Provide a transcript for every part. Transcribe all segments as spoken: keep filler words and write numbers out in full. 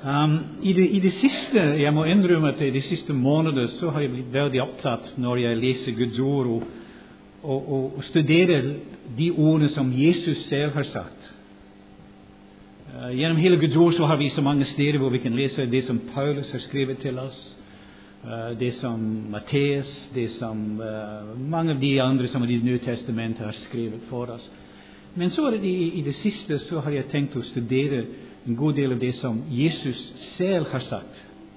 Um, i, det, I det siste, jeg må innrømme at i de siste måneder så har jeg blitt veldig opptatt når jeg leser Guds ord og, og, og, og studerer de ordene som Jesus selv har sagt. Uh, gjennom hele Guds ord så har vi så mange steder hvor vi kan lese det som Paulus har skrevet til oss, uh, det som Matteus, det som uh, mange av de andre som i Det nye testamentet har skrevet for oss. Men så er det i, i det siste så har jeg tenkt å studere en god del av det som Jesus selv har sagt.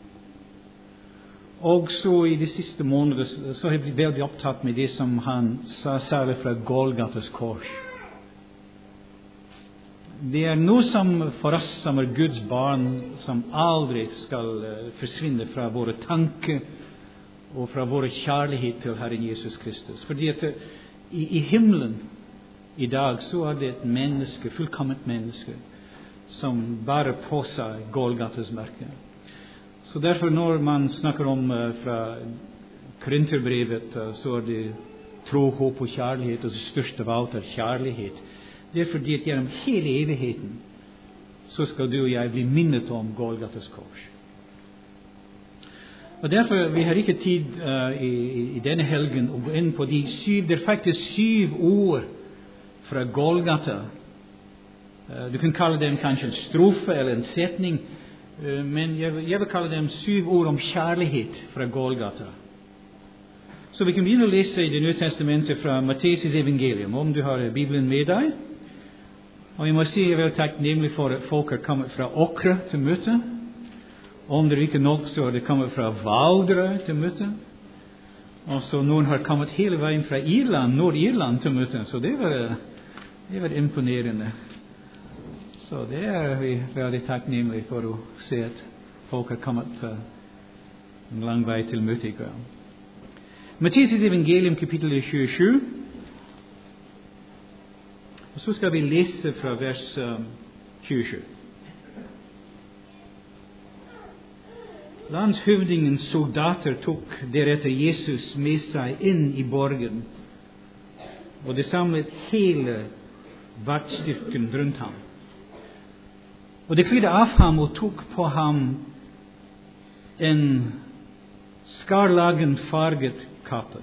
Og så i de siste månedene så har jeg blitt veldig opptatt med det som han sa særlig fra Golgatas kors. Det er noe som for oss som er Guds barn, som aldri skal forsvinne fra våre tanker og fra våre kjærlighet til Herren Jesus Kristus. Fordi at i, i himmelen i dag så er det et menneske, fullkomment menneske, som bærer på seg Golgatas merke. Så derfor når man snakker om uh, fra Korinterbrevet, uh, så er det tro, håp og kjærlighet, og det største av alt er kjærlighet. Det er fordi at gjennom hele evigheten så skal du og jeg bli minnet om Golgatas kors. Og derfor, vi har ikke tid uh, i, i denne helgen å gå inn på de syv, det er faktisk syv ord fra Golgata. Du kan kalle dem kanskje en strofe eller en setning, men jeg vil, jeg vil kalle dem syv ord om kjærlighet fra Golgata. Så vi kan begynne å lese i Det nye testamentet fra Matteus' evangelium, om du har Bibelen med deg. Og jeg må si jeg er veldig takknemlig for at folk har kommet fra Åkra til møte. Om det er ikke nok, så har det kommet fra Valdre til møte. Og så noen har kommet hele veien fra Irland, Nord-Irland til møte, så det var, det var imponerende. Så det er vi veldig takknemlige for å se at folk har kommet uh, en lang vei til møte i kveld. Matteus' evangelium kapittel tjuesju. Og så skal vi lese fra vers um, tjuesju. Landshøvdingens soldater tok deretter Jesus med seg inn i borgen, og det samlet hele vaktstyrken rundt ham. Og de klidde av ham og tok på ham en skarlagen farget kappe.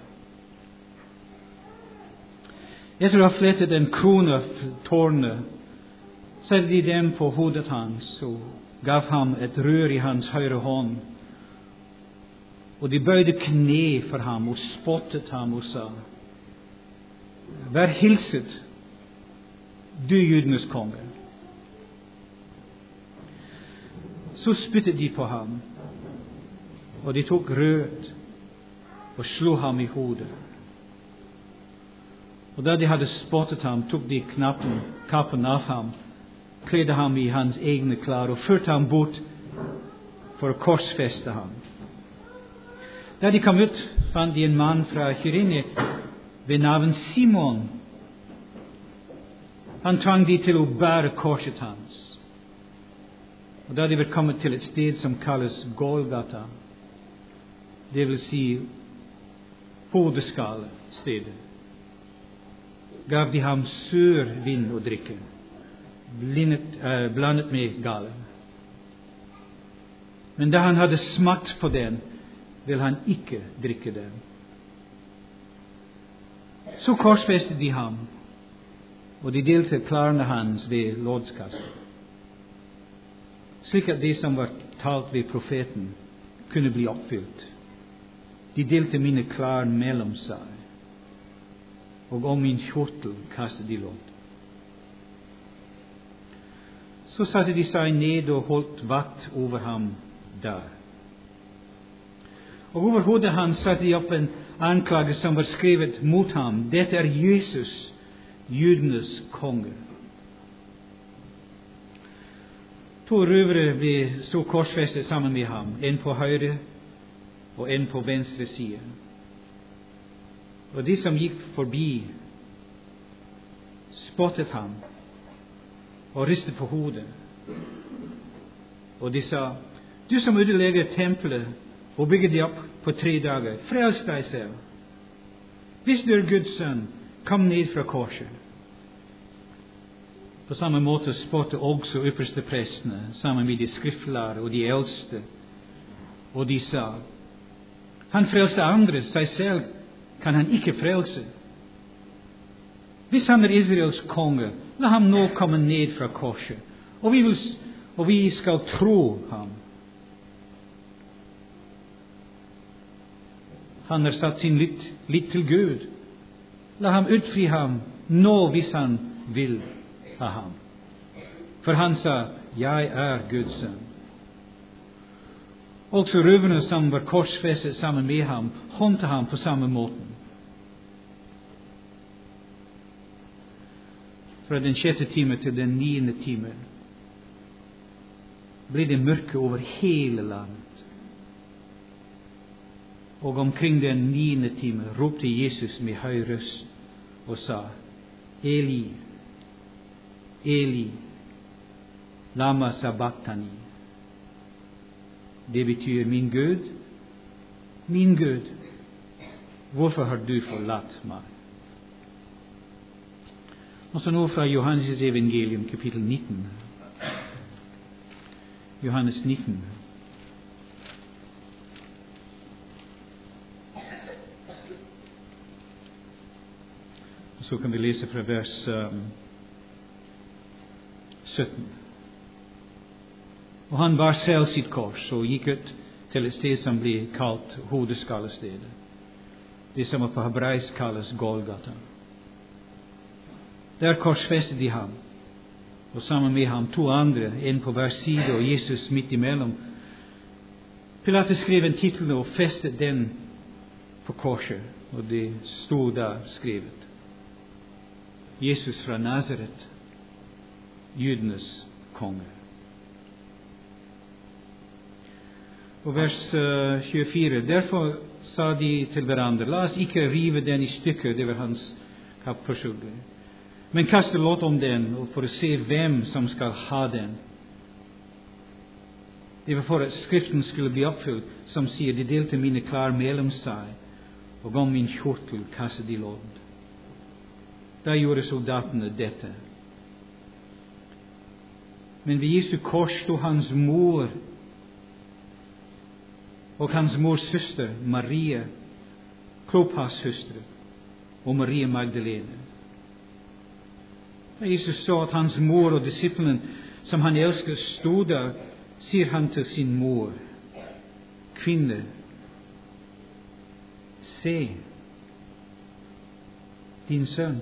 Etter å ha flettet en krone av tårnet, satte de dem på hodet hans og gav ham et rør i hans høyre hånd. Og de bøyde kne for ham og spottet ham og sa: Vær hilset, du jødenes konge. Så spyttet de på ham, og de tok rød og slo ham i hodet. Og da de hadde spottet ham, tok de knappen, kappen av ham, kledde ham i hans egne klær og førte ham bort for å korsfeste ham. Da de kom ut, fant de en mann fra Kyrene ved navn Simon. Han tvang de til å bære korset hans. Og da de var kommet til et sted som kalles Golgata, det vil si hodeskallestedet, gav de ham sur vin å drikke, blindet, uh, blandet med gale. Men da han hadde smakt på den, vil han ikke drikke den. Så korsfestet de ham, og de delte klærne hans ved loddskassen, slik at det som var talt ved profeten kunne bli oppfylt. De delte mine klær mellom seg, og om min kjortel kastet de lodd. Så satte de seg ned og holdt vakt over ham der. Og over hodet hans satte de opp en anklage som var skrevet mot ham: Dette er Jesus, jødenes konge. To røvere ble så korsfestet sammen med ham, en på høyre og en på venstre side. Og de som gikk forbi, spottet ham og ristet på hodet. Og de sa: Du som ødelegger tempelet og bygger det opp på tre dager, frels deg selv. Hvis du er Guds sønn, kom ned fra korset. På samme måte spurte også yppersteprestene, sammen med de skriftlærde og de eldste, og de sa: han frelser andre, seg selv kan han ikke frelse. Hvis han er Israels konge, la ham nå komme ned fra korset, og vi, vil, og vi skal tro ham. Han har satt sin lit, lit til Gud. La ham utfri ham nå hvis han vil ha ham. For han sa: jeg er Guds sønn. Også røverne som var korsfestet sammen med ham, håndte ham på samme måten. Fra den sjette time til den niende time ble det mørke over hele landet. Og omkring den niende time ropte Jesus med høy røst og sa: Eli, Eli, lama sabachthani. Det betyr: min Gud, min Gud, hvorfor har du forlatt meg? Og så nå fra Johannes evangelium, kapittel nitten. Johannes nitten. Og så kan vi lese fra vers um, sytten. Og han bar selv sitt kors og gikk ut til et sted som blir kalt hodeskallestedet. Det som på hebraisk kalles Golgata. Der korsfestet de ham, og sammen med ham to andre, en på hver side og Jesus midt imellom. Pilatus skrev en tittel og festet den på korset, og det stod der skrevet: Jesus fra Nazaret, jødenes konge. Og vers uh, tjuefire. Derfor sa de til hverandre: la oss ikke rive den i stykker, det var hans kappforsøk, men kaste lott om den, og for å se hvem som skal ha den. Det var for at Skriften skulle bli oppfylt, som sier: de delte mine klær mellom seg, og om min kjortel kastet de lodd. Da gjorde soldatene dette. Men ved Jesu kors stod hans mor og hans mors søster Maria, Klopas søstre, og Maria Magdalene. Da Jesus så at hans mor og disippelen som han elsket stod der, sier han til sin mor: kvinne, se din sønn.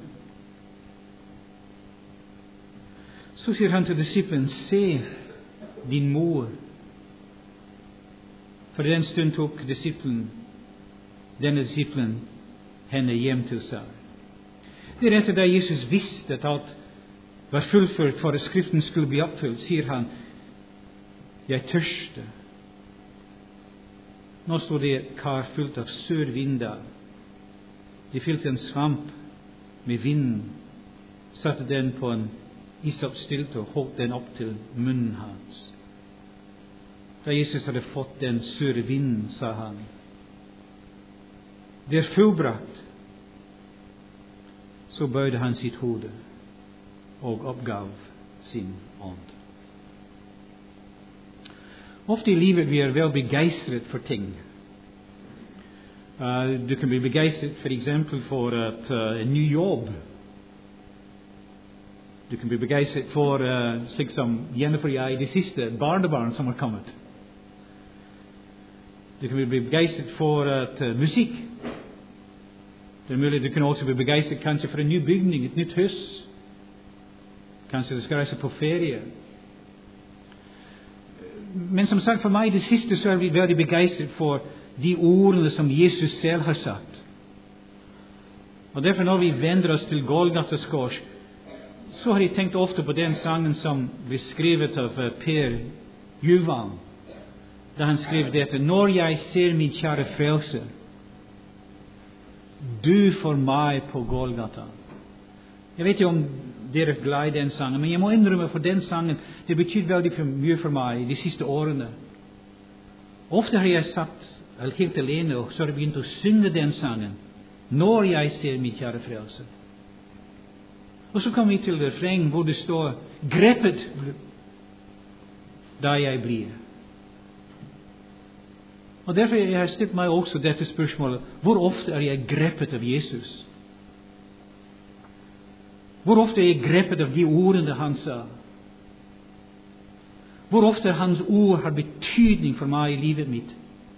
Så sier han til disippelen: se din mor. For den stund tok disippelen, denne disippelen henne hjem til seg. Det er etter da Jesus visste at alt var fullført for at Skriften skulle bli oppfylt, sier han: jeg tørster. Nå stod det et kar fullt av sur vinder. De fylte en svamp med vinden, satte den på en isoppstilt og holdt den opp til munnen hans. Da Jesus hadde fått den sure vinden, sa han: det er fullbrakt. Så bøyde han sitt hode og oppgav sin ånd. Ofte i livet vi er vel begeistret for ting. Uh, du kan bli begeistret for eksempel for et, uh, en ny jobb. Du kan bli begeistret for, uh, slik som Jennifer og jeg, de siste barnebarn som har kommet. Du kan bli begeistret for et, uh, musikk. Det er mulig du kan også bli begeistret kanskje for en ny bygning, et nytt hus. Kanskje du skal reise på ferie. Men som sagt, for meg i det siste så er vi veldig begeistret for de ordene som Jesus selv har sagt. Og derfor når vi vender oss til Golgatas kors, så har jeg tenkt ofte på den sangen som ble skrevet av Per Juvang, da han skrev dette: når jeg ser min kjære frelse, du for meg på Golgata. Jeg vet ikke om dere er glad i den sangen, men jeg må innrømme for den sangen, det betyr veldig for mye for meg de siste årene. Ofte har jeg satt helt alene, og så har jeg begynt å synge den sangen: når jeg ser min kjære frelse. Og så kommer vi til refreng hvor det står 'grepet da jeg blir'. Og derfor har jeg stilt meg også dette spørsmålet: hvor ofte er jeg grepet av Jesus? Hvor ofte er jeg grepet av de ordene han sa? Hvor ofte hans ord har betydning for meg i livet mitt?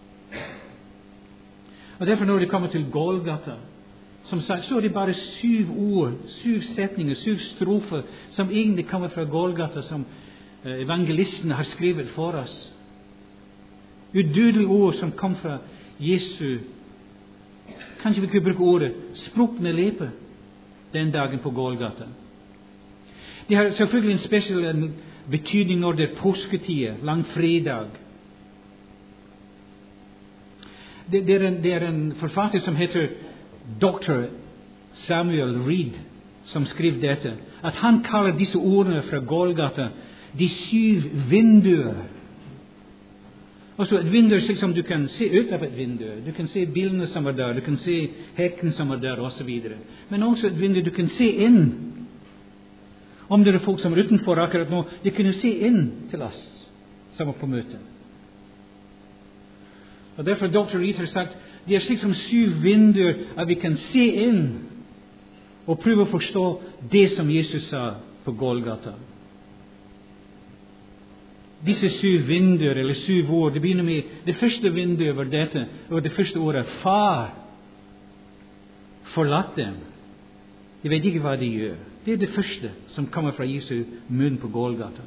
Og derfor når det kommer til Golgata, som sagt, så er det bare syv ord, syv setninger, syv strofer, som egentlig kommer fra Golgata, som evangelisten har skrevet for oss. Udødelige ord som kom fra Jesu, kanskje vi kan bruke ordet, sprukne lepe den dagen på Golgata. Det har selvfølgelig en spesiell betydning når det er påsketid, langfredag. Det, det, er en, det er en forfatter som heter doktor Samuel Reed, som skrev dette, at han kaller disse ordene fra Golgata de syv vinduer. Altså et vindu som du kan se ut av et vindu. Du kan se bildene som er der, du kan se hekken som er der, osv. Men også et vindu du kan se inn. Om det er folk som er utenfor akkurat nå, de kunne se inn til oss som er på møte. Og derfor har doktor Reed har sagt, det er slik som syv vinduer at vi kan se inn og prøve å forstå det som Jesus sa på Golgata. Disse syv vinduer, eller syv ord, det begynner med det første vinduet var dette, og det første ordet, far, forlatt dem. De vet ikke hva de gjør. Det er det første som kommer fra Jesu munn på Golgata.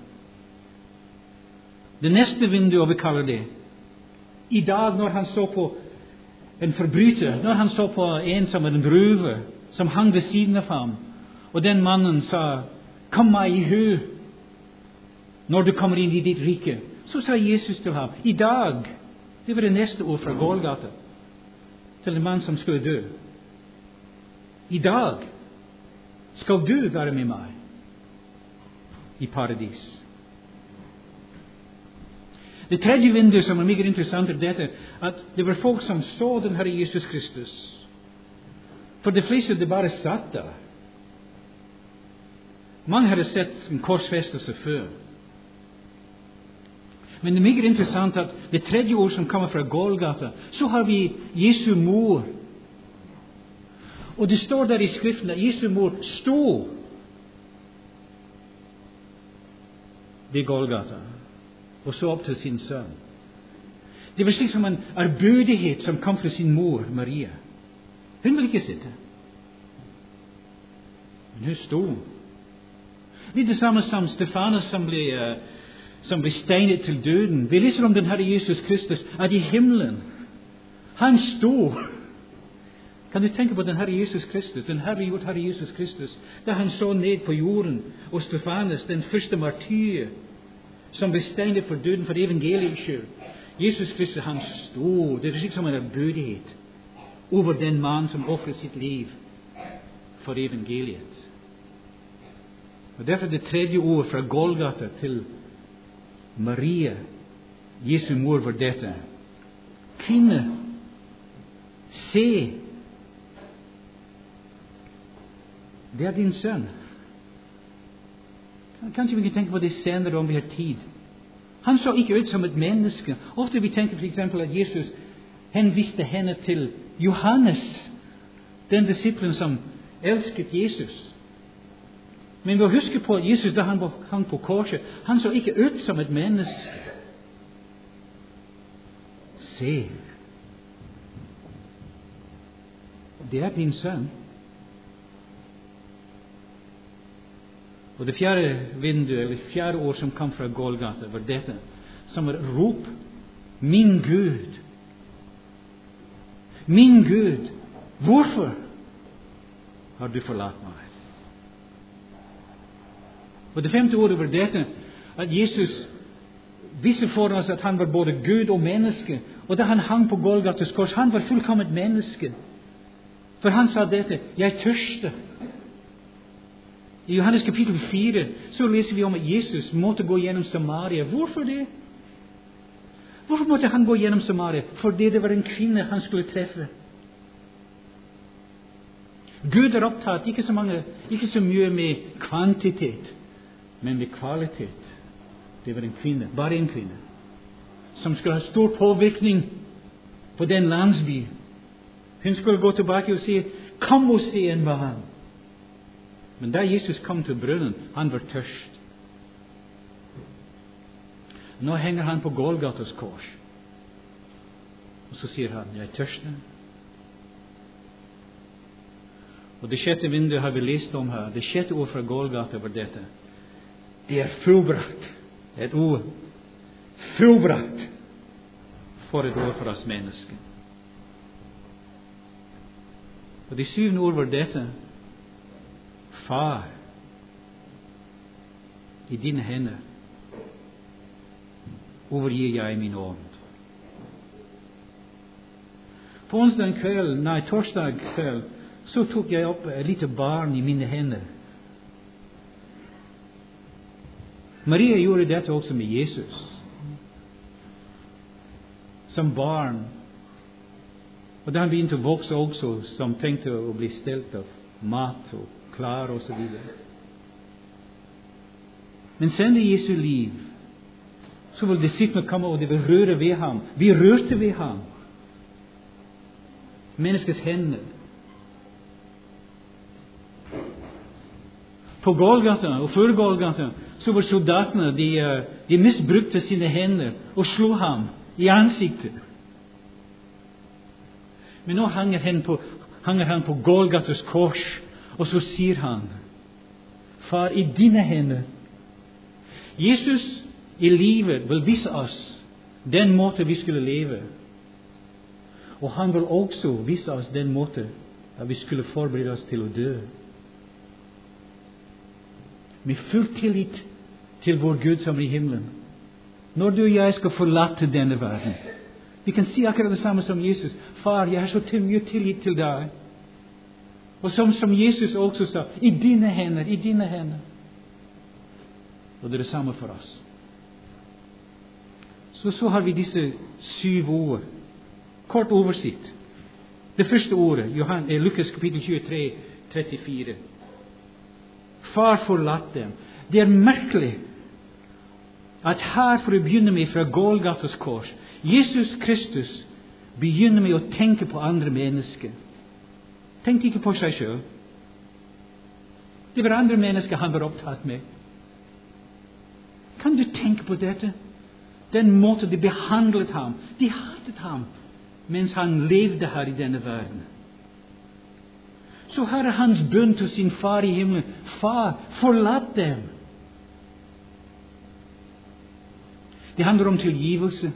Det neste vinduet, vi kaller det, i dag når han så på en forbryter, når han så på en som er en røver, som hang ved siden av ham, og den mannen sa, kom meg i hu, når du kommer inn i ditt rike, så sa Jesus til ham, i dag, det var det neste ord fra Golgata, til en mann som skulle dø. I dag skal du være med meg i paradis. Det tredje vinduet som er mye interessant er dette, at det var folk som så den Herre Jesus Kristus. For de fleste det bare satt der. Mange hadde sett en korsfestelse før. Men det er mye interessant at det tredje ord som kommer fra Golgata, så har vi Jesu mor. Og det står der i Skriften at Jesu mor stod ved Golgata og så opp til sin sønn. Det var slik som en ærbødighet som kom fra sin mor, Maria. Hun ville ikke sitte. Men hun stod. Det er det samme som Stefanus som ble, uh, som ble steinet til døden. Vi leser om den Herre Jesus Kristus, at i himmelen, han stod. Kan du tenke på den Herre Jesus Kristus, den herliggjort Herre Jesus Kristus, da han så ned på jorden, og Stefanus, den første martyr, som ble steinet for døden for evangeliets skyld. Jesus Kristus, han stod. Det er slik som en ærbødighet over den mann som offret sitt liv for evangeliet. Og derfor det tredje ordet fra Golgata til Maria, Jesu mor, var dette. Kvinne, se, det er din sønn. Kanskje vi kan tenke på det senere om vi har tid. Han så ikke ut som et menneske. Ofte vi tenker for eksempel at Jesus henviste henne til Johannes, den disiplen som elsket Jesus. Men vi husker på at Jesus, da han hang på korset, han så ikke ut som et menneske. Se, det er din sønn. Og det fjerde vinduet, eller fjerde ord som kom fra Golgata, var dette, som er rop, min Gud, min Gud, hvorfor har du forlatt meg? Og det femte ordet var dette, at Jesus viste for oss at han var både Gud og menneske, og da han hang på Golgatas kors, han var fullkomment menneske. For han sa dette, jeg tørster. I Johannes kapittel fire så leser vi om at Jesus måtte gå gjennom Samaria. Hvorfor det? Hvorfor måtte han gå gjennom Samaria? Fordi det var en kvinne han skulle treffe. Gud er opptatt ikke så, mange, ikke så mye med kvantitet, men med kvalitet. Det var en kvinne, bare en kvinne, som skulle ha stor påvirkning på den landsby. Hun skulle gå tilbake og si, kom og se en vann. Men da Jesus kom til brønnen, han var tørst. Nå henger han på Golgatas kors. Og så sier han, jeg er tørst. Og det sjette vinduet har vi lest om her. Det sjette ord fra Golgata var dette. Det er fullbrakt. Et ord. Fullbrakt. For et ord for oss mennesker. Og det syvende ord var dette. Far, i dine hender overgir jeg min ånd. På onsdag kveld, nei, torsdag kveld, så tok jeg opp et lite barn i mine hender. Maria gjorde dette også med Jesus. Som barn. Og da han begynte å vokse også, som tenkte å bli stelt av mat og klar og så videre. Men senere i Jesu liv, så vil disiplene komme og de vil røre ved ham. Vi rørte ved ham. Menneskets hender. På Golgata og før Golgata, så var soldatene, de, de misbrukte sine hender og slo ham i ansiktet. Men nå hanger han på, hanger han på Golgatas kors, og så sier han, far, i dine hender. Jesus i livet vil vise oss den måte vi skulle leve. Og han vil også vise oss den måte at vi skulle forberede oss til å dø. Med full tillit til vår Gud som er i himmelen. Når du og jeg skal forlate denne verden, vi kan si akkurat det samme som Jesus. Far, jeg har så til mye tillit til deg. Og som, som Jesus også sa, i dine hender, i dine hender. Og det er det samme for oss. Så, så har vi disse syv ord. Kort oversikt. Det første ordet, Johan, er Lukas kapittel tjuetre, trettifire. Far, forlatt dem. Det er merkelig at her, for å begynne med fra Golgatas kors, Jesus Kristus begynner med å tenke på andre mennesker. Tenkte ikke på seg selv. Det var andre mennesker han var opptatt med. Kan du tenke på dette? Den måten de behandlet ham. De hatet ham mens han levde her i denne verden. Så her er hans bønn til sin far i himmelen. Far, forlat dem. Det handler om tilgivelse.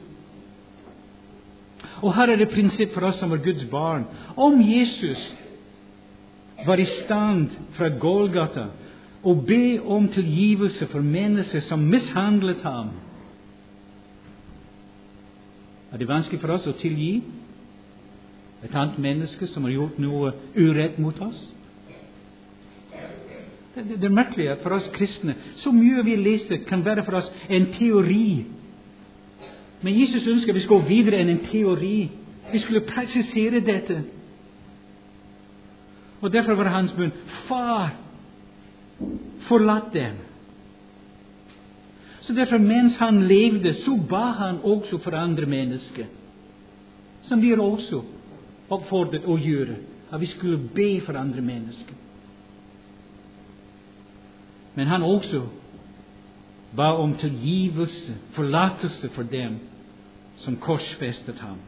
Og her er det prinsipp for oss som er Guds barn. Om Jesus var i stand fra Golgata å be om tilgivelse for mennesker som mishandlet ham, er det vanskelig for oss å tilgi et annet menneske som har gjort noe urett mot oss? Det, det, det er merkelig at for oss kristne, så mye vi leser kan være for oss en teori. Men Jesus ønsker vi skal gå videre enn en teori. Vi skulle presisere dette. Og derfor var hans bønn, far, forlat dem. Så derfor, mens han levde, så ba han også for andre mennesker. Som vi er også oppfordret å gjøre. At vi skulle be for andre mennesker. Men han også ba om tilgivelse, forlatelse for dem som korsfestet ham.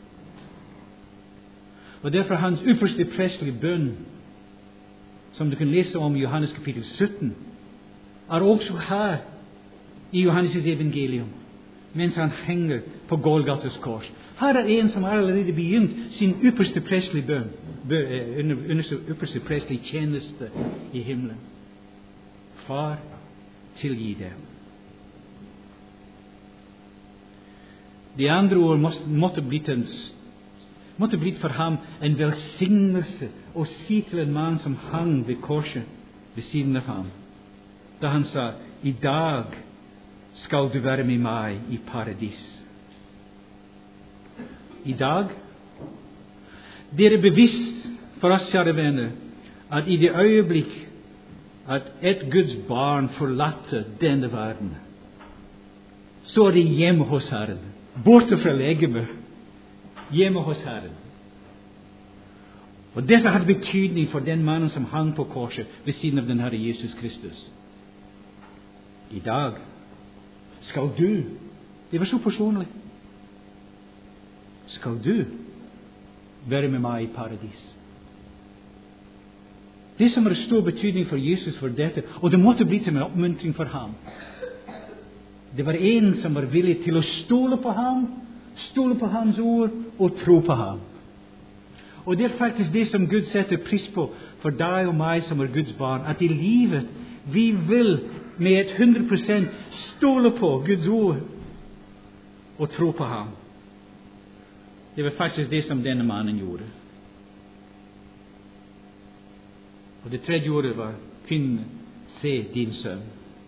Og derfor hans ypperste prestelige bønn, som du kan lese om i Johannes kapittel sytten, er også her i Johannes' evangelium, mens han henger på Golgatas kors. Her er en som har allerede begynt sin ypperste prestelige bønn, under ypperste prestelige tjeneste i himmelen. Far, tilgi dem. De andre ord måtte, måtte, blitt en, måtte blitt for ham en velsignelse å si til en mann som hang ved korset ved siden av ham. Da han sa, i dag skal du være med meg i paradis. I dag, det er bevisst for oss, kjære venner, at i det øyeblikk at et Guds barn forlater denne verden, så er det hjemme hos Herren, borte fra legemet, hjemme hos Herren. Og dette hadde betydning for den mannen som hang på korset ved siden av den Herre Jesus Kristus. I dag skal du, det var så personlig, skal du være med meg i paradis. Det som har stor betydning for Jesus for dette, og det måtte bli til en oppmuntring for ham. Det var en som var villig til å stole på ham, stole på hans ord og tro på ham. Og det er faktisk det som Gud setter pris på for deg og meg som er Guds barn, at i livet vi vil med et hundre prosent stole på Guds ord og tro på ham. Det var faktisk det som denne mannen gjorde. Og det tredje ordet var kvinne, se din sønn.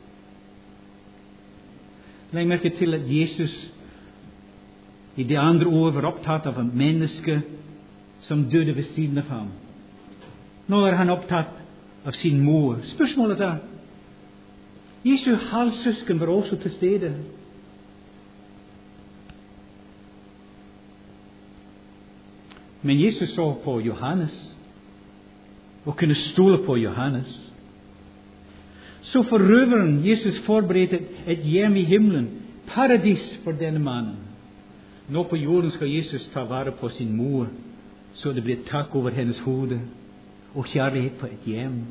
Legg merke til at Jesus i det andre ordet var opptatt av en menneske som døde ved siden av ham. Nå er han opptatt av sin mor. Spørsmålet er, Jesu halvsøsken var også til stede. Men Jesus så på Johannes og kunne stole på Johannes. Så for røveren Jesus forberedte et hjem i himmelen, paradis for denne mannen. Nå på jorden skal Jesus ta vare på sin mor, så det blir takk over hennes hode og kjærlighet på et hjem.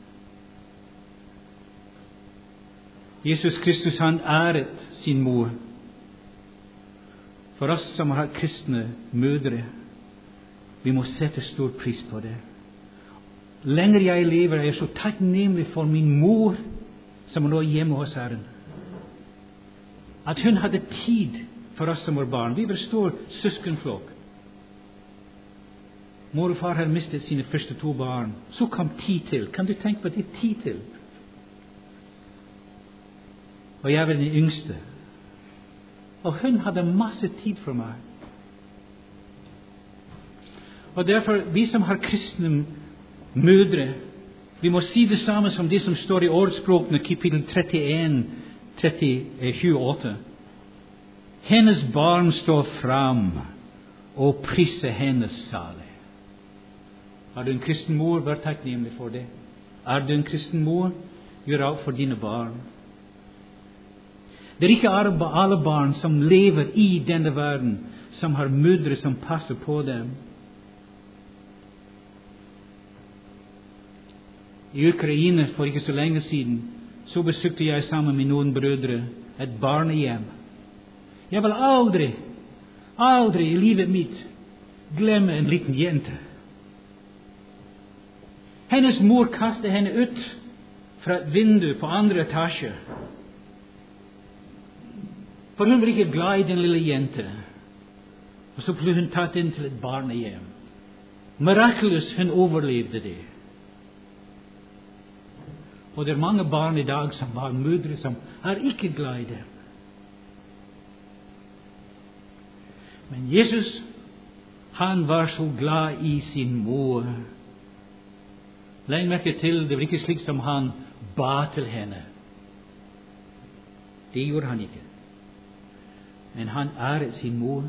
Jesus Kristus, han æret sin mor. For oss som har kristne mødre, vi må sette stor pris på det. Lenger jeg lever, er jeg så takknemlig for min mor, som er nå hjemme hos Herren. At hun hadde tid for oss som var barn. Vi var stor søskenflokk. Mor og far hadde mistet sine første to barn. Så kom tid til. Kan du tenke på det? Tid til. Og jeg var den yngste. Og hun hadde masse tid for meg. Og derfor, vi som har kristne mødre, vi må si det samme som det som står i Ordspråkene, kapittel trettien, tjueåtte. Hennes barn står fram og priser hennes salig. Er du en kristen mor, vær takknemlig for det. Er du en kristen mor, gjør alt for dine barn. Det er ikke alle barn som lever i denne verden, som har mødre som passer på dem. I Ukraina for ikke så lenge siden, så besøkte jeg sammen med noen brødre et barnehjem. Jeg vil aldri, aldri i livet mitt glemme en liten jente. Hennes mor kastet henne ut fra et vindu på andre etasje. For hun var ikke glad i den lille jente. Og så ble hun tatt inn til et barnehjem. Mirakuløst hun overlevde det. Og det er mange barn i dag som har mødre som er ikke glad i dem. Men Jesus, han var så glad i sin mor. Legg merke til, det var ikke slik som han ba til henne. Det gjorde han ikke. Men han æret sin mor.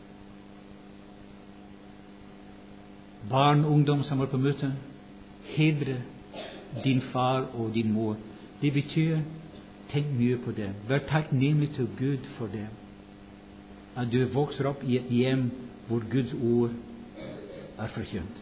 Barn og ungdom som var på møte, hedre din far og din mor. Det betyr, tenk mye på dem. Vær takknemlig til Gud for dem. At du vokser opp i et hjem hvor Guds ord er forkynt.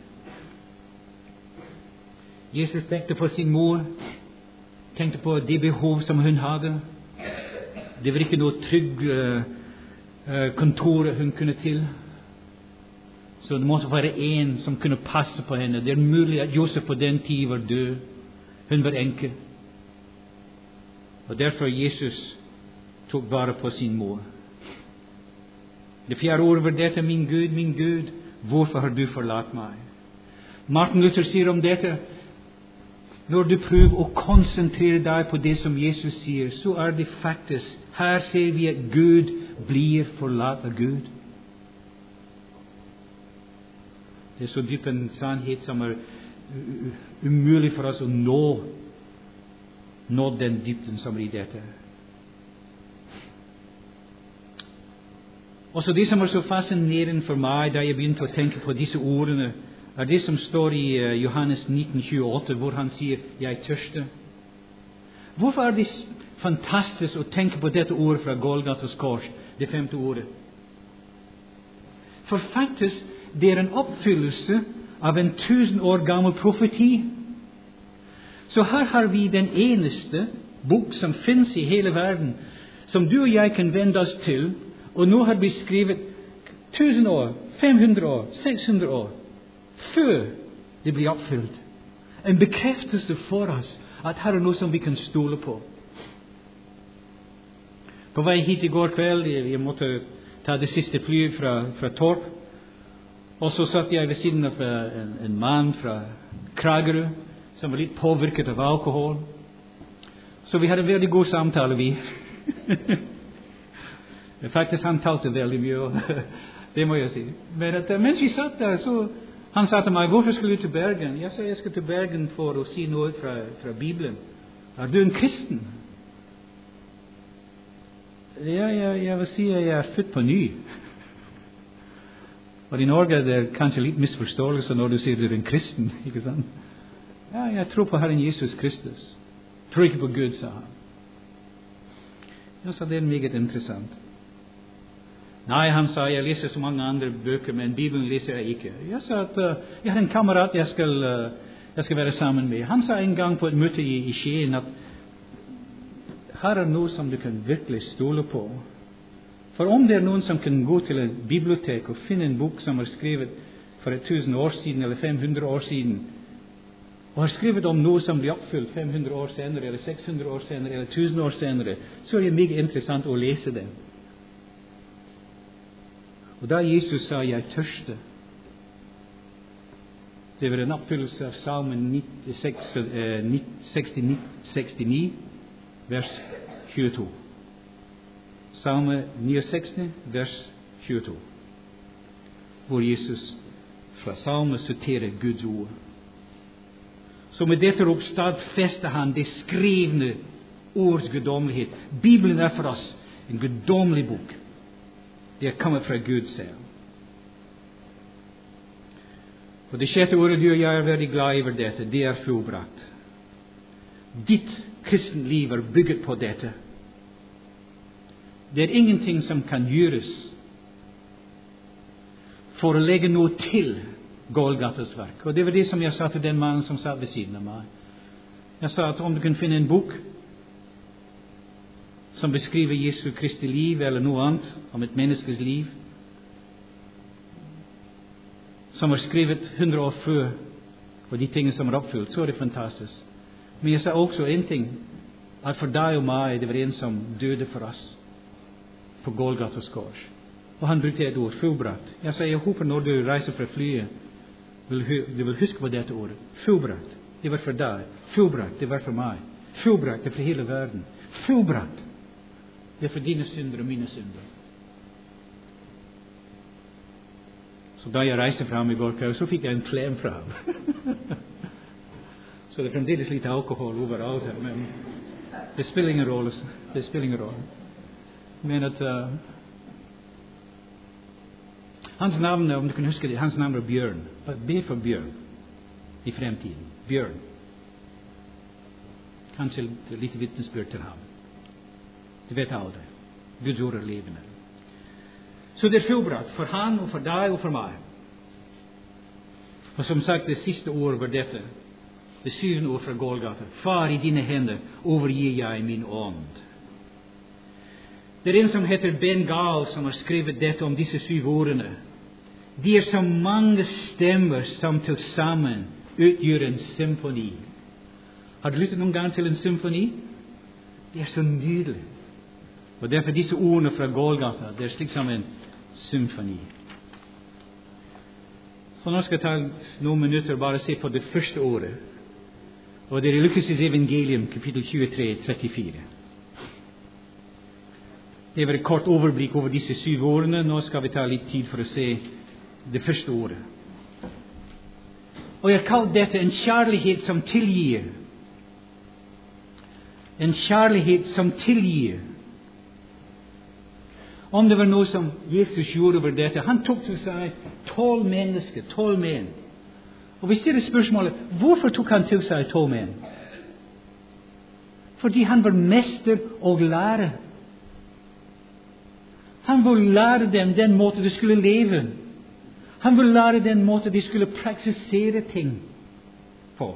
Jesus tenkte på sin mor, tenkte på de behov som hun hadde. Det var ikke noe trygg uh, kontor hun kunne til. Så det måtte være en som kunne passe på henne. Det er mulig at Josef på den tid var død. Hun var enke. Og derfor Jesus tok vare på sin mor. Det fjerde ordet var dette: min Gud, min Gud, hvorfor har du forlatt meg? Martin Luther sier om dette: når du prøver å konsentrere deg på det som Jesus sier, så er det faktisk, her ser vi at Gud blir forlatt av Gud. Det er så dyp en sannhet som er umulig for oss å nå, nå den dybden som er i dette. Også det som var så fascinerende for meg da jeg begynte å tenke på disse ordene, er det som står i Johannes nitten tjueåtte, hvor han sier, jeg tørster. Hvorfor er det fantastisk å tenke på dette ordet fra Golgatas kors, det femte ordet? For faktisk, det er en oppfyllelse av en tusen år gammel profeti. Så her har vi den eneste bok som finnes i hele verden, som du og jeg kan vende oss til, og nå har vi skrevet tusen år, fem hundre år, seks hundre år, før det blir oppfylt. En bekreftelse for oss at her er noe som vi kan stole på. På vei hit i går kveld, jeg måtte ta det siste flyet fra, fra Torp, og så satt jeg ved siden av en, en mann fra Kragerø, som var litt påvirket av alkohol. Så vi hadde en veldig god samtale, vi. Faktisk, han talte veldig mye, det må jeg si. Men at, mens vi satt der, så han sa til meg, hvorfor skal du til Bergen? Jeg sa, jeg skal til Bergen for å si noe fra, fra Bibelen. Er du en kristen? Ja, jeg, jeg vil si at jeg er født på ny. Og i Norge er det kanskje litt misforståelse når du sier du er en kristen, ikke sant? Ja, jeg tror på Herren Jesus Kristus. Tror ikke på Gud, sa han. Ja, så det er meget interessant. Nei, han sa, jeg leser så mange andre bøker, men Bibelen leser jeg ikke. Jeg sa at uh, jeg har en kamerat jeg skal, uh, jeg skal være sammen med. Han sa en gang på et møte i, i Skien at her er noe som du kan virkelig stole på. For om det er noen som kan gå til et bibliotek og finne en bok som er skrevet for et tusen år siden eller fem hundre år siden, og har skrevet om noe som blir oppfylt fem hundre år senere, eller seks hundre år senere, eller tusen år senere, så er det meget interessant å lese det. Og da Jesus sa, jeg tørste, det var en oppfyllelse av Salmen sekstini, vers tjueto. Salme sekstini, vers tjueto, hvor Jesus fra Salme siterer Guds ord. Så med dette ord stadfester han det skrivne ords guddommelighet. Bibelen er for oss en guddommelig bok. Det er kommet fra Gud selv. Og det sjette ordet du og jeg er veldig glad over dette, det er fullbrakt. Ditt kristenliv er bygget på dette. Det er ingenting som kan gjøres for å legge noe til Golgatas verk. Og det var det som jeg sa til den mannen som satt ved siden av meg. Jeg sa at om du kan finne en bok som beskriver Jesu Kristi liv eller noe annet om et menneskes liv, som er skrevet hundre år før, og de tingene som er oppfylt, så er det fantastisk. Men jeg sa også en ting, at for deg og meg, det var en som døde for oss på Golgatas kors. Og han brukte et ord, fullbrakt. Jeg sa, jeg håper når du reiser fra flyet, du vil huske på dette ordet. Fullbrakt, det var for deg. Fullbrakt, det var for meg. Fullbrakt, det er for hele verden. Fullbrakt, det er for dine synder og mine synder. Så da jeg reiste fra ham i går kveld, så fikk jeg en klem fra ham. Så det er fremdeles litt alkohol overalt her, men det spiller ingen rolle. Det spiller ingen rolle. Men at uh, hans navn, om du kan huske det, hans navn er Bjørn. Be for Bjørn i fremtiden. Bjørn. Kanskje et lite vitnesbyrd til ham. Du vet aldri. Guds ord er levende. Så det er fullbrakt for han og for deg og for meg. Og som sagt, det siste ord var dette. Det syvende ord fra Golgata. Far, i dine hender overgir jeg min ånd. Det er en som heter Ben Gal som har skrevet dette om disse syv ordene. De er så mange stemmer som til sammen utgjør en symfoni. Har du lyttet noen gang til en symfoni? Det er så nydelig. Og derfor disse ordene fra Golgata, det er slik som en symfoni. Så nå skal jeg ta noen minutter og bare se på det første ordet. Og det er i Lukas' evangelium, kapittel tjuetre, trettifire. Det var et kort overblikk over disse syv ordene. Nå skal vi ta litt tid for å se det første ordet. Og jeg har kalt dette en kjærlighet som tilgir. En kjærlighet som tilgir. Om det var noe som Jesus gjorde over dette, han tok til seg tolv mennesker, tolv menn. Og vi stiller spørsmålet, hvorfor tok han til seg tolv menn? Fordi han var mester og lærer. Han ville lære dem den måte de skulle leve. Han ville lære den måte de skulle praksisere ting på.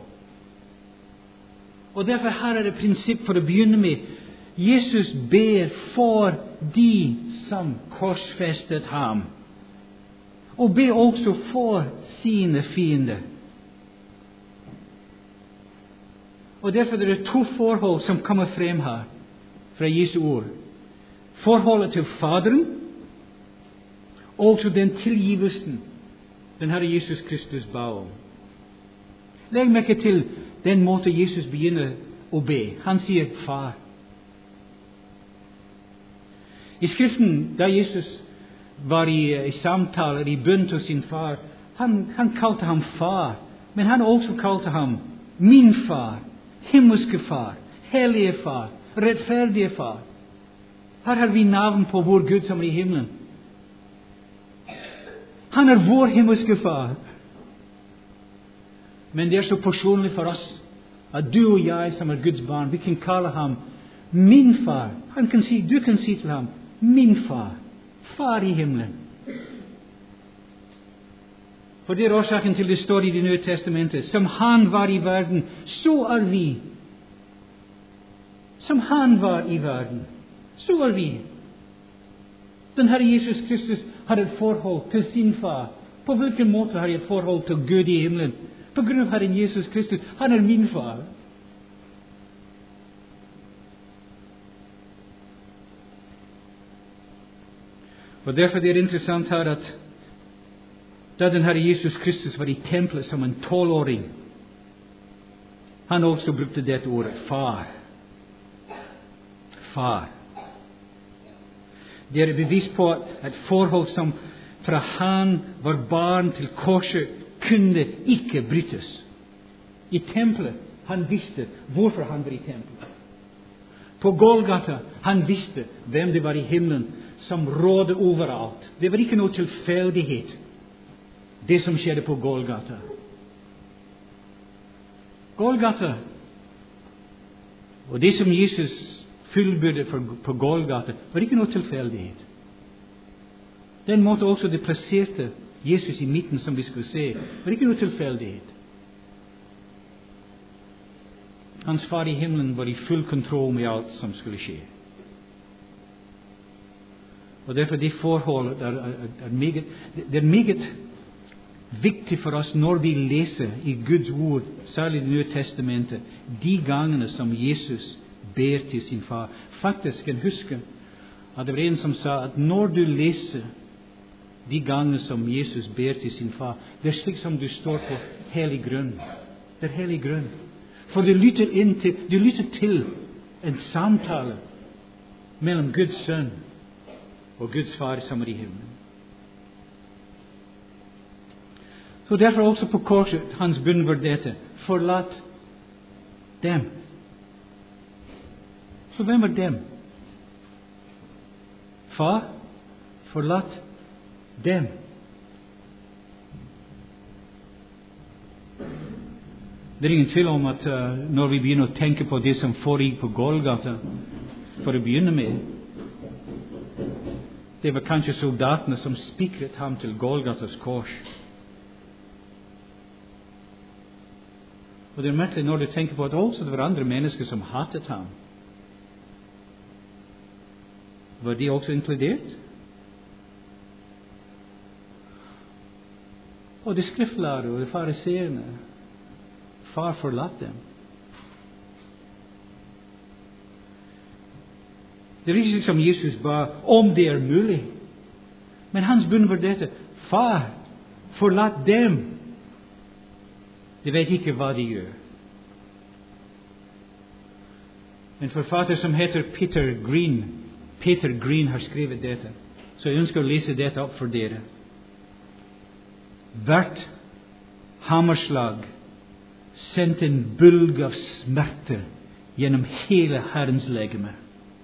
Og derfor her er det prinsipp for å begynne med. Jesus ber for de som korsfestet ham. Og ber også for sine fiender. Og derfor er det to forhold som kommer frem her fra Jesu ord. Forholdet til Faderen og til den tilgivelsen den Herre Jesus Kristus ba om. Legg merke til den måte Jesus begynner å be. Han sier Far. I Skriften, da Jesus var i, i samtaler, i bønn til sin far, han, han kalte ham far, men han også kalte ham min far, himmelske far, hellige far, rettferdige far. Her har vi navn på vår Gud som er i himmelen. Han er vår himmelske far. Men det er så personlig for oss at du og jeg som er Guds barn, vi kan kalle ham min far. Han kan si, du kan si til ham, min far, far i himmelen. For det er årsaken til det står i Det Nye Testamentet, som han var i verden, så er vi. Som han var i verden, så er vi. Den Herre Jesus Kristus har et forhold til sin far. På hvilken måte har jeg et forhold til Gud i himmelen? På grunn av Herren Jesus Kristus. Han er min far. Og derfor er det interessant her at da den Herre Jesus Kristus var i tempelet som en tolvåring, han også brukte dette ordet, far. Far. Det er bevis på et forhold som fra han var barn til korset kunne ikke brytes. I tempelet, han visste hvorfor han var i tempelet. På Golgata, han visste hvem det var i himmelen som rådde overalt. Det var ikke noe tilfeldighet, det som skjedde på Golgata. Golgata, og det som Jesus fullbyrdet på Golgata, var ikke noe tilfeldighet. Den måte også det plasserte Jesus i midten, som vi skulle se, var ikke noe tilfeldighet. Hans far i himmelen var i full kontroll med alt som skulle skje. Og derfor det forholdet er, er, er, meget, det er meget viktig for oss når vi leser i Guds ord, særlig i Det Nye Testamentet, de gangene som Jesus ber til sin far. Faktisk kan huske at det var en som sa at når du leser de gangene som Jesus ber til sin far, det er slik som du står på hellig grunn. Det er hellig grunn. For du lytter, inn til, du lytter til en samtale mellom Guds sønn og Guds far som er i himmelen. Så derfor også på korset, hans bønn var dette, forlat dem. Så hvem er dem? Far, forlat dem. Det er ingen tvil om at uh, når vi begynner å tenke på det som foregikk på Golgata, for å begynne med, det var kanskje soldatene som spikret ham til Golgatas kors. Og det er merkelig når du tenker på at også det var andre mennesker som hatet ham. Var de også inkludert? Og de skriftlærere og de fariseerne, far forlatt dem. Det er ikke som Jesus ba, om det er mulig. Men hans bønn var dette, far, forlatt dem. De vet ikke hva de gjør. En forfatter som heter Peter Green, Peter Green har skrevet dette. Så jeg ønsker å lese dette opp for dere. Hvert hammerslag sendte en bølge av smerte gjennom hele Herrens legeme.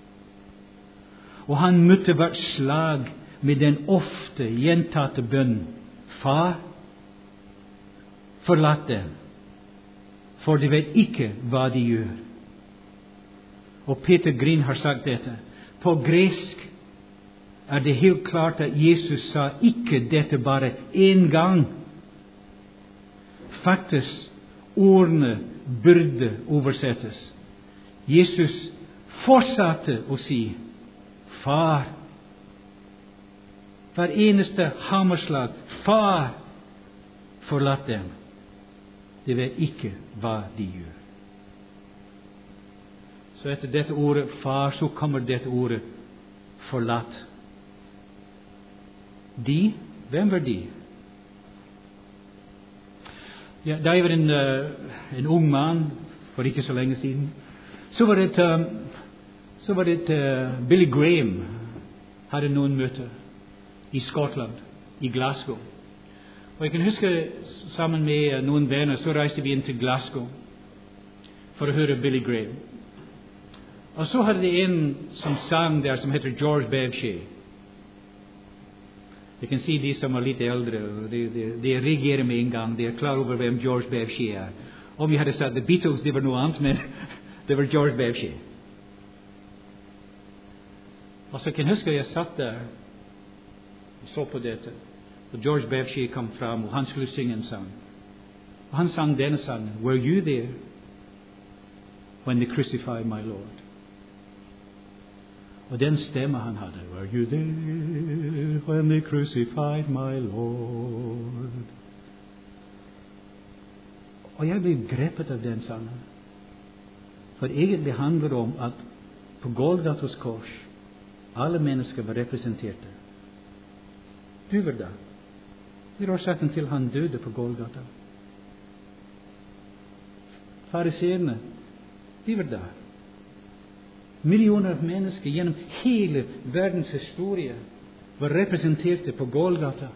Og han møtte hvert slag med den ofte gjentatte bønn: Far, forlat dem, for de vet ikke hva de gjør. Og Peter Green har sagt dette. På gresk er det helt klart at Jesus sa ikke dette bare én gang. Faktisk, ordene burde oversettes. Jesus fortsatte å si: Far. Hver eneste hammerslag: Far, forlat dem. De vet ikke hva de gjør. Så etter dette ordet far, så kommer dette ordet forlatt. De, hvem var de? Ja, da jeg var en, uh, en ung mann for ikke så lenge siden, så var det, uh, så var det uh, Billy Graham hadde noen møter i Skottland, i Glasgow. Og jeg kan huske sammen med noen venner så reiste vi inn til Glasgow for å høre Billy Graham. Og så hadde det en som sang der som heter George Bevshey. Jeg kan si de som er litt eldre, de, de, de reagerer med en gang. De er klar over hvem George Bevshey er. Om vi hadde sagt The Beatles, det var noe annet, men det var George Bevshey. Og så kan jeg huske jeg satt der og så på dette. Og George Bevshey kom fram, og han skulle synge en sang. Og han sang denne sangen: Were you there when they crucified my Lord? Og den stemme han hadde: Were you there when they crucified my Lord? Og jeg ble grepet av den sangen. For egentlig handler det om at på Golgatas kors alle mennesker var representerte. Du var der. Det er årsaken til han døde på Golgata. Fariseerne, de var der. Millioner av mennesker gjennom hele verdens historie var representerte på Golgata.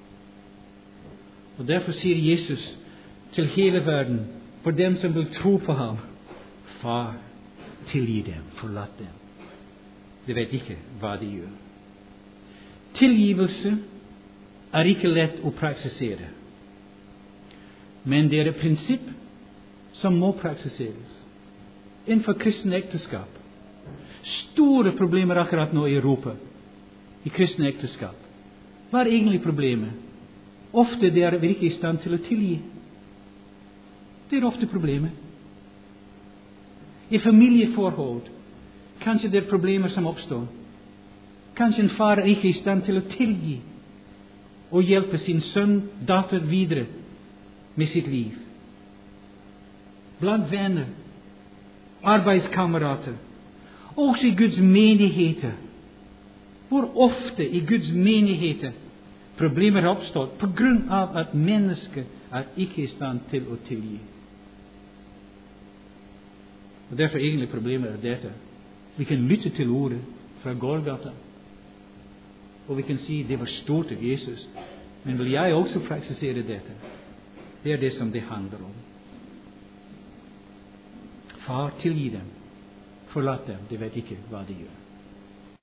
Og derfor sier Jesus til hele verden, for dem som vil tro på ham: Far, tilgi dem, forlat dem. De vet ikke hva de gjør. Tilgivelse er ikke lett å praksisere, men det er et prinsipp som må praksiseres innenfor kristne ekteskap. Store problemer akkurat nå i Europa i kristne ekteskap. Hva er egentlig problemet? Ofte det er at vi ikke er i stand til å tilgi. Det er ofte problemet. I familieforhold kanskje det er problemer som oppstår. Kanskje en far er ikke i stand til å tilgi og hjelpe sin sønn, datter videre med sitt liv. Blant venner, arbeidskamerater, også i Guds menigheter. Hvor ofte i Guds menigheter problemer har oppstått på grunn av at mennesket er ikke i stand til å tilgi. Og derfor egentlig problemet er dette. Vi kan lytte til ordet fra Golgata, og vi kan si det var stort av Jesus. Men vil jeg også praksisere dette? Det er det som det handler om. Far, tilgi dem. Forlat dem. De vet ikke hva de gjør.